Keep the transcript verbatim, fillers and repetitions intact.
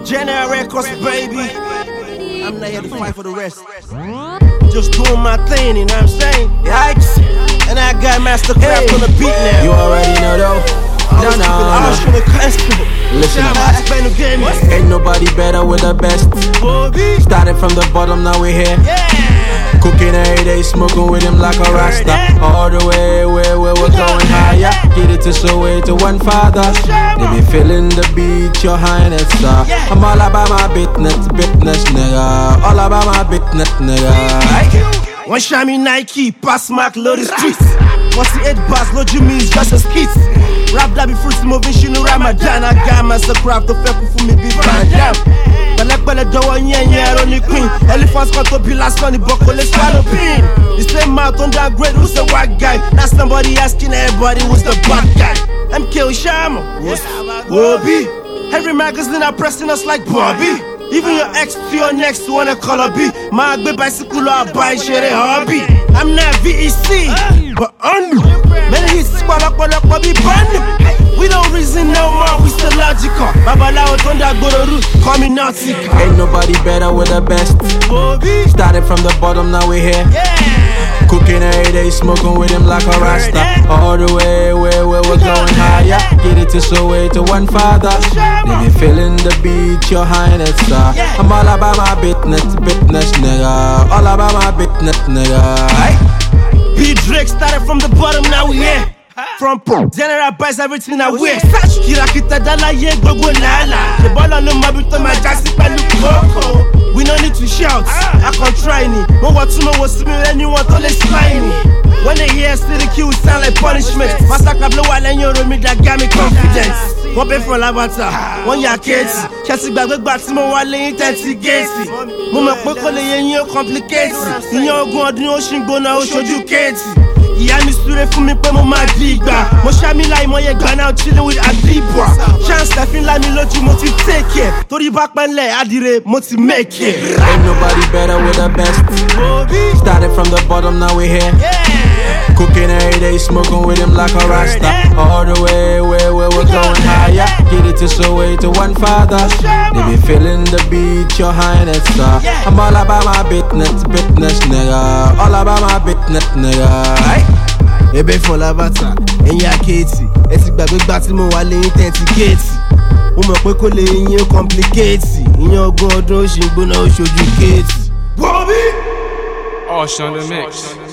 General Records, baby. I'm not here to fight for the rest. Just doing my thing, you know what I'm saying? Yikes. And I got Mastercraft hey. on the beat now. You already know though. No, no, no. Listen up. Ain't nobody better with the best. Started from the bottom, now we're here. Cooking every day, smoking with him like a rasta. All the way where, where we're going higher. Get it to show it to one father. They be feeling the beat, your highness. Uh. I'm all about my business, business, nigga. All about my business, nigga. One shiny Nike, pass Mark, load the streets. What's the eight bars, load you means just a skit. Rap that be fruity moving, she no Ramadan. I got myself craft to fake for me, be bandam. Balak balak do one yen yen on the queen. Elephants got to be last on the buckle, let's swallow pin. The same mouth on that grade, who's the white guy? That's somebody asking everybody who's the bad guy. M K Oshama, what's Wobby? Every magazine are pressing us like Bobby. Even your ex to your next wanna call a B. My big bicycle or buy share a hobby. I'm not V E C, but under. Many hits squad up, up, up, be banned. We don't reason no more, we still logical. Babalao Tonda Gororu, call me Nazi. Ain't nobody better with the best. Started from the bottom, now we're here. Cooking every day, smoking with him like a rasta. All the way where, where we're going higher. Get it to show it to one father. They be feeling the beat, your highness. Uh. I'm all about my business, business, nigga. All about my business, nigga. B Drake started from the bottom, now we here. From General buys everything I wear. Kirakita dala ye gogo lala. The ball on the mabito my jassy pelu koko. We no need to shout, I can't try ni. No what to know what's me anyone to let's find me. When they hear still the kill sound like punishment. Massacre blow while and you me that got me confidence. One pay for Lavata, one ya kids. Chassis bag with Batimo while they intensity gacy. Mama Poko le yen complicated. In your go on the ocean go now show you kids. Yeah, me stood for me, but my digba. Moshami like my gun out chilling with Adibwa. Chance that feel like me lot you motive take care. Tori back man le adire motive make it. Ain't nobody better with the best. Started from the bottom, now we're here. Cooking every day, smoking with him like a rasta. All the way where, where we're going higher. Get it to show it to one father. They be feeling the beat, your highness. Uh. I'm all about my business, business, nigga. All about my business, nigga. Ebe fun Lavata, ẹ̀yin àkéètì. Ẹ ti gbàgbé gbà tí mo wà lẹ́yìn tẹ́ǹtì géètì. Mo mọ̀ pé kò lè yín complicate. Ìyẹn ogún ọdún ó ṣì ń gbóná ó ṣojú géètì. Osh on the mix.